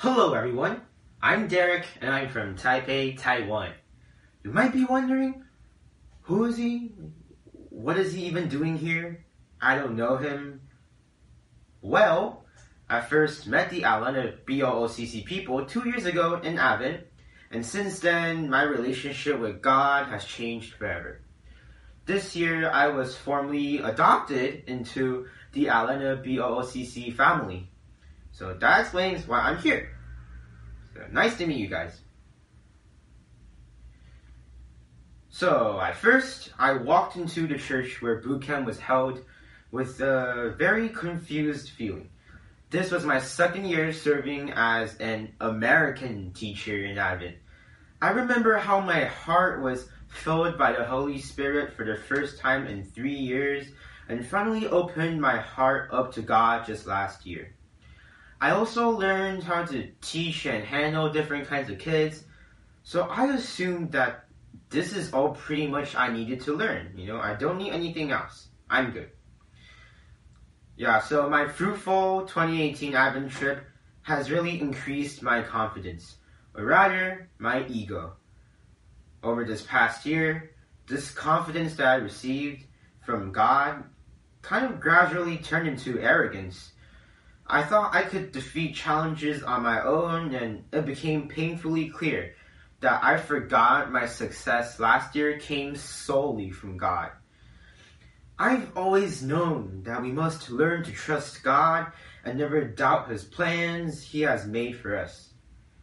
Hello everyone, I'm Derek and I'm from Taipei, Taiwan. You might be wondering, who is he? What is he even doing here? I don't know him. Well, I first met the Atlanta BOOCC people 2 years ago in Advent, and since then my relationship with God has changed forever. This year I was formally adopted into the Atlanta BOOCC family. So that explains why I'm here. So, nice to meet you guys. So at first, I walked into the church where boot camp was held with a very confused feeling. This was my second year serving as an American teacher in Advent. I remember how my heart was filled by the Holy Spirit for the first time in 3 years and finally opened my heart up to God just last year. I also learned how to teach and handle different kinds of kids, so I assumed that this is all pretty much I needed to learn. I don't need anything else. I'm good. So my fruitful 2018 Advent trip has really increased my confidence, or rather, my ego. Over this past year, this confidence that I received from God kind of gradually turned into arrogance. I thought I could defeat challenges on my own, and it became painfully clear that I forgot my success last year came solely from God. I've always known that we must learn to trust God and never doubt His plans He has made for us.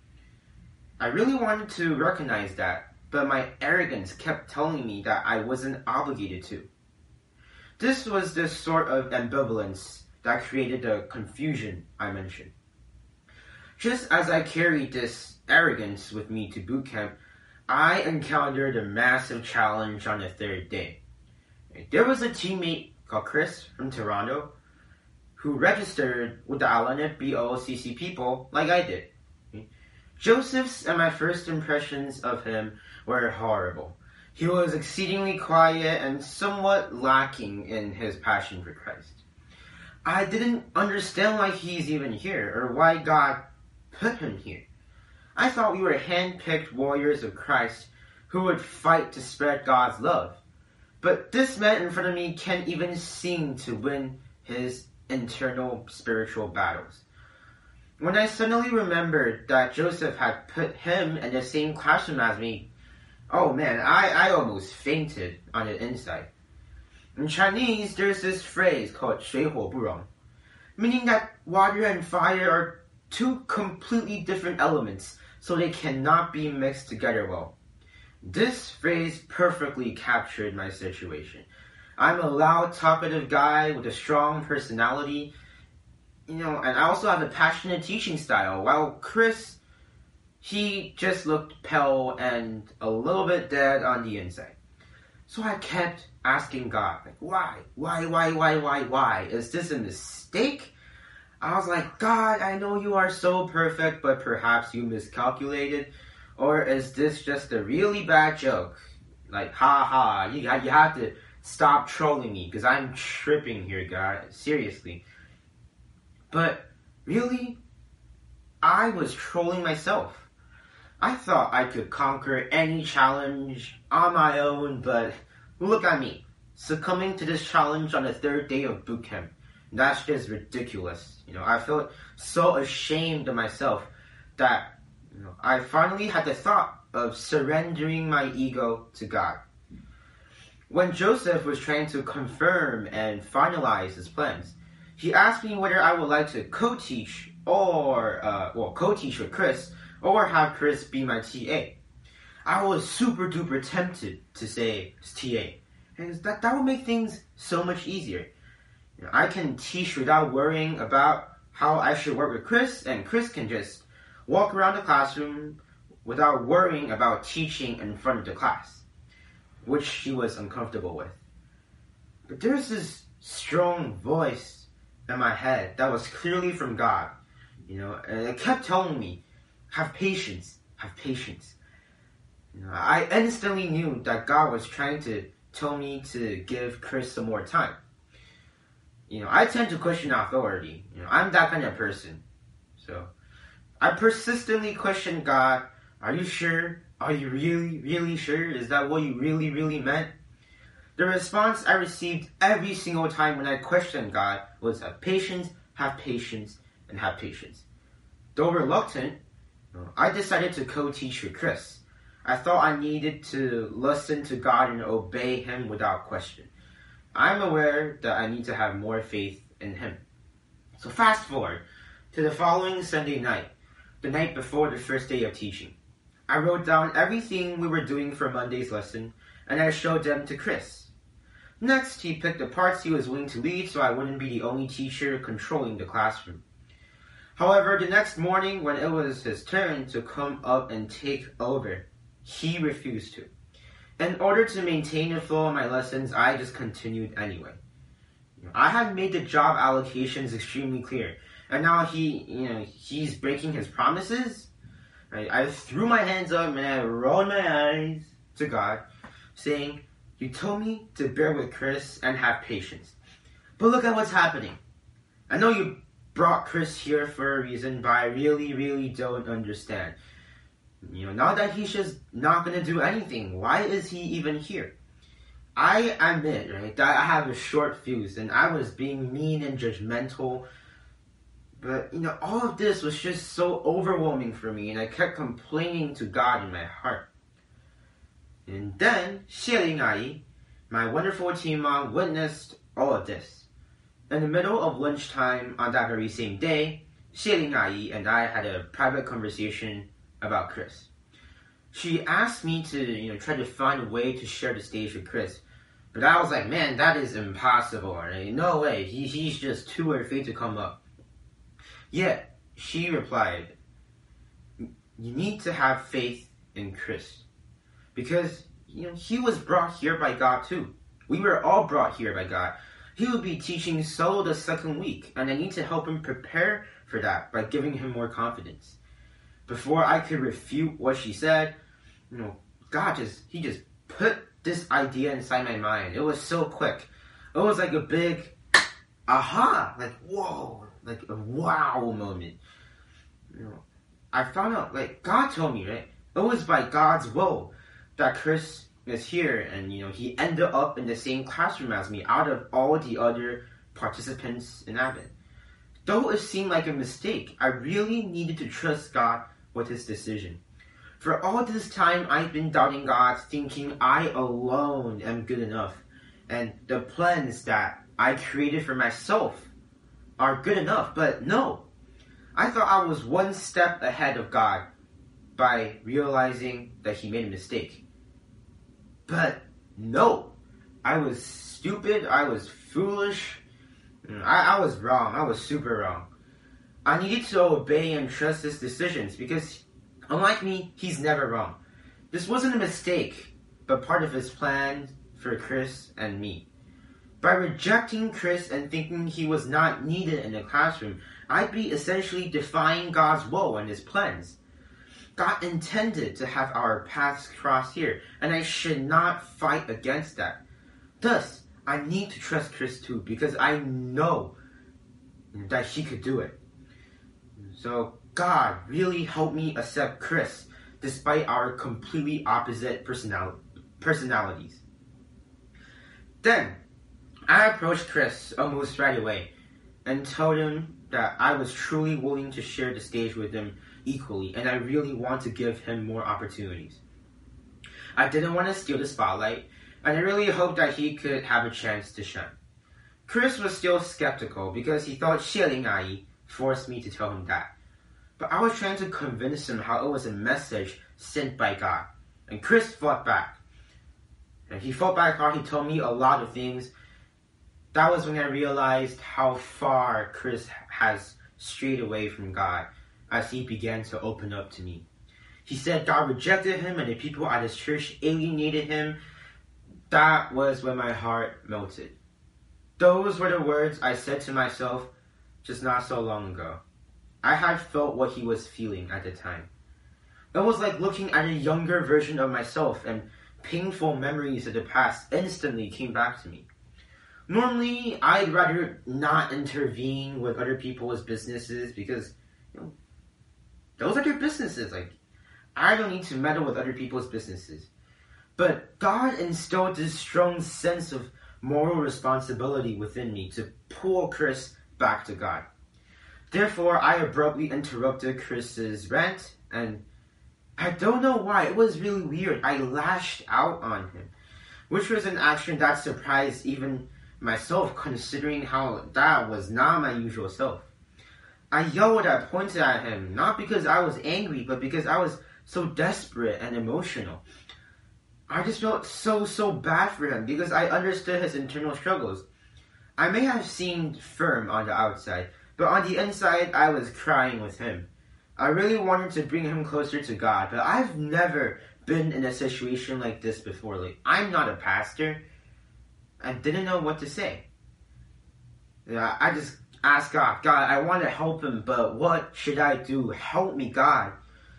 I really wanted to recognize that, but my arrogance kept telling me that I wasn't obligated to. This was the sort of ambivalence that created the confusion I mentioned. Just as I carried this arrogance with me to boot camp, I encountered a massive challenge on the third day. There was a teammate called Chris from Toronto who registered with the Atlanta BOOCC people like I did. Joseph's and my first impressions of him were horrible. He was exceedingly quiet and somewhat lacking in his passion for Christ. I didn't understand why he's even here, or why God put him here. I thought we were hand-picked warriors of Christ who would fight to spread God's love. But this man in front of me can't even seem to win his internal spiritual battles. When I suddenly remembered that Joseph had put him in the same classroom as me, oh man, I almost fainted on the inside. In Chinese, there's this phrase called 水火不容, meaning that water and fire are two completely different elements, so they cannot be mixed together well. This phrase perfectly captured my situation. I'm a loud, talkative guy with a strong personality, and I also have a passionate teaching style, while Chris, he just looked pale and a little bit dead on the inside. So I kept asking God, why? Is this a mistake? I was like, God, I know you are so perfect, but perhaps you miscalculated. Or is this just a really bad joke? You have to stop trolling me, because I'm tripping here, God. Seriously. But really, I was trolling myself. I thought I could conquer any challenge on my own, but look at me, succumbing to this challenge on the third day of boot camp. That's just ridiculous. I felt so ashamed of myself that I finally had the thought of surrendering my ego to God. When Joseph was trying to confirm and finalize his plans, he asked me whether I would like to co-teach with Chris, or have Chris be my TA. I was super duper tempted to say TA, and that would make things so much easier. I can teach without worrying about how I should work with Chris, and Chris can just walk around the classroom without worrying about teaching in front of the class, which she was uncomfortable with. But there's this strong voice in my head that was clearly from God, and it kept telling me, have patience. I instantly knew that God was trying to tell me to give Chris some more time. I tend to question authority. I'm that kind of person. So I persistently questioned God. Are you sure? Are you really, really sure? Is that what you really, really meant? The response I received every single time when I questioned God was have patience, and have patience. Though reluctant, I decided to co-teach with Chris. I thought I needed to listen to God and obey Him without question. I'm aware that I need to have more faith in Him. So fast forward to the following Sunday night, the night before the first day of teaching. I wrote down everything we were doing for Monday's lesson, and I showed them to Chris. Next, he picked the parts he was willing to lead so I wouldn't be the only teacher controlling the classroom. However, the next morning when it was his turn to come up and take over, he refused to. In order to maintain the flow of my lessons, I just continued anyway. I had made the job allocations extremely clear, and now he's breaking his promises. I threw my hands up and I rolled my eyes to God, saying, "You told me to bear with Chris and have patience. But look at what's happening. I know you brought Chris here for a reason, but I really, really don't understand. Now that he's just not going to do anything, why is he even here?" I admit, that I have a short fuse and I was being mean and judgmental. But, all of this was just so overwhelming for me, and I kept complaining to God in my heart. And then, Xieling Ai, my wonderful teen mom, witnessed all of this. In the middle of lunchtime on that very same day, Xieling Ai and I had a private conversation about Chris. She asked me to, try to find a way to share the stage with Chris. But I was like, man, that is impossible. Right? No way. He's just too afraid to come up. Yet, she replied, "You need to have faith in Chris. Because, he was brought here by God too. We were all brought here by God. He will be teaching solo the second week, and I need to help him prepare for that by giving him more confidence." Before I could refute what she said, God just put this idea inside my mind. It was so quick. It was like a big aha, like whoa, like a wow moment. I found out, God told me, right? It was by God's will that Chris is here, and he ended up in the same classroom as me out of all the other participants in Advent. Though it seemed like a mistake, I really needed to trust God with his decision. For all this time, I've been doubting God, thinking I alone am good enough, and the plans that I created for myself are good enough. But no, I thought I was one step ahead of God by realizing that he made a mistake. But no, I was stupid, I was foolish, I was wrong, I was super wrong. I needed to obey and trust his decisions because, unlike me, he's never wrong. This wasn't a mistake, but part of his plan for Chris and me. By rejecting Chris and thinking he was not needed in the classroom, I'd be essentially defying God's will and his plans. God intended to have our paths cross here, and I should not fight against that. Thus, I need to trust Chris too, because I know that he could do it. So, God really helped me accept Chris, despite our completely opposite personalities. Then, I approached Chris almost right away, and told him that I was truly willing to share the stage with him equally, and I really want to give him more opportunities. I didn't want to steal the spotlight, and I really hoped that he could have a chance to shine. Chris was still skeptical because he thought Xieling Ai forced me to tell him that. But I was trying to convince him how it was a message sent by God, and Chris fought back. And he fought back hard. He told me a lot of things. That was when I realized how far Chris has strayed away from God as he began to open up to me. He said God rejected him and the people at his church alienated him. That was when my heart melted. Those were the words I said to myself just not so long ago. I had felt what he was feeling at the time. It was like looking at a younger version of myself, and painful memories of the past instantly came back to me. Normally, I'd rather not intervene with other people's businesses because those are their businesses. Like, I don't need to meddle with other people's businesses. But God instilled this strong sense of moral responsibility within me to pull Chris back to God. Therefore, I abruptly interrupted Chris's rant, and I don't know why. It was really weird. I lashed out on him, which was an action that surprised even myself, considering how that was not my usual self. I yelled, I pointed at him, not because I was angry, but because I was so desperate and emotional. I just felt so bad for him because I understood his internal struggles. I may have seemed firm on the outside, but on the inside, I was crying with him. I really wanted to bring him closer to God, but I've never been in a situation like this before. Like, I'm not a pastor. I didn't know what to say. I just asked God, I want to help him, but what should I do? Help me, God.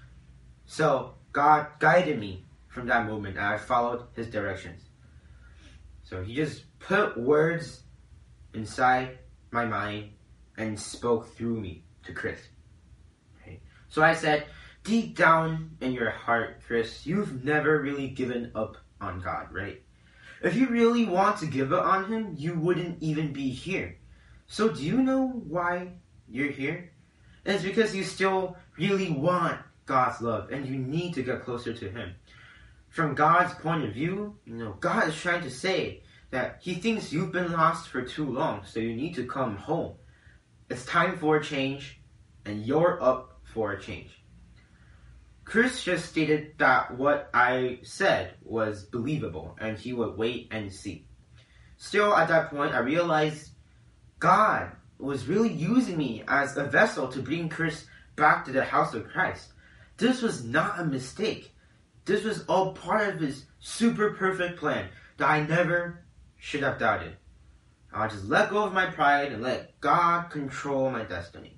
So God guided me from that moment, and I followed his directions. So he just put words inside my mind and spoke through me to Chris. Okay. So I said, deep down in your heart, Chris, you've never really given up on God, right? If you really want to give up on him, you wouldn't even be here. So do you know why you're here? It's because you still really want God's love and you need to get closer to him. From God's point of view, God is trying to say that he thinks you've been lost for too long, so you need to come home. It's time for a change, and you're up for a change. Chris just stated that what I said was believable, and he would wait and see. Still, at that point, I realized God was really using me as a vessel to bring Chris back to the house of Christ. This was not a mistake. This was all part of his super perfect plan that I never should have doubted. I'll just let go of my pride and let God control my destiny.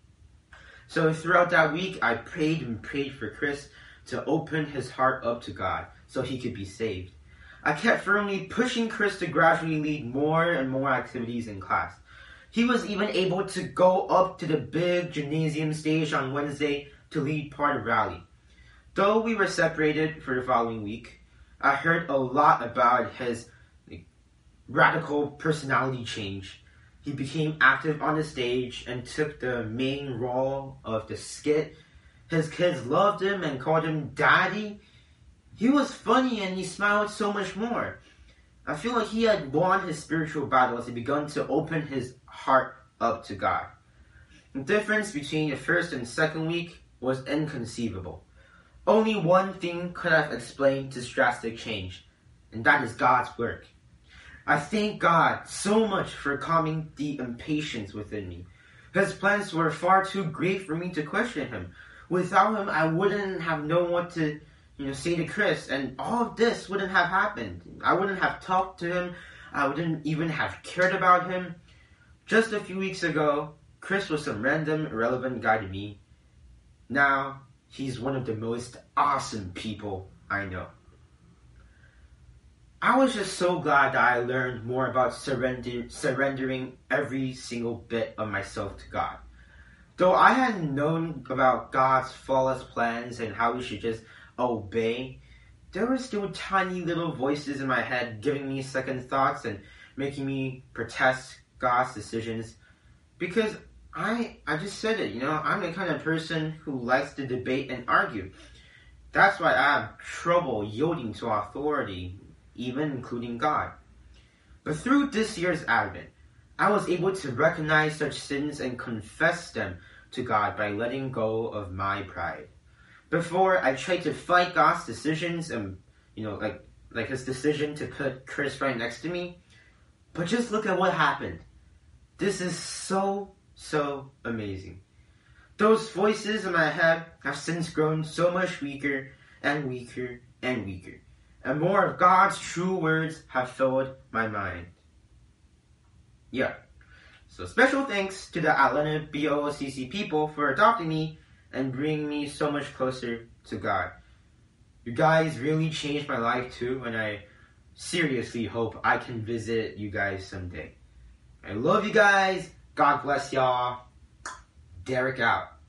So throughout that week, I prayed and prayed for Chris to open his heart up to God so he could be saved. I kept firmly pushing Chris to gradually lead more and more activities in class. He was even able to go up to the big gymnasium stage on Wednesday to lead part of rally. Though we were separated for the following week, I heard a lot about his radical personality change. He became active on the stage and took the main role of the skit. His kids loved him and called him Daddy. He was funny and he smiled so much more. I feel like he had won his spiritual battle as he began to open his heart up to God. The difference between the first and second week was inconceivable. Only one thing could have explained this drastic change, and that is God's work. I thank God so much for calming the impatience within me. His plans were far too great for me to question him. Without him, I wouldn't have known what to say to Chris, and all of this wouldn't have happened. I wouldn't have talked to him. I wouldn't even have cared about him. Just a few weeks ago, Chris was some random, irrelevant guy to me. Now, he's one of the most awesome people I know. I was just so glad that I learned more about surrendering every single bit of myself to God. Though I had known about God's flawless plans and how we should just obey, there were still tiny little voices in my head giving me second thoughts and making me protest God's decisions. Because I just said it, I'm the kind of person who likes to debate and argue. That's why I have trouble yielding to authority, even including God. But through this year's Advent, I was able to recognize such sins and confess them to God by letting go of my pride. Before, I tried to fight God's decisions and, like his decision to put Chris right next to me. But just look at what happened. This is so amazing. Those voices in my head have since grown so much weaker and weaker and weaker. And more of God's true words have filled my mind. Yeah. So special thanks to the Atlanta BOCC people for adopting me and bringing me so much closer to God. You guys really changed my life too, and I seriously hope I can visit you guys someday. I love you guys. God bless y'all. Derek out.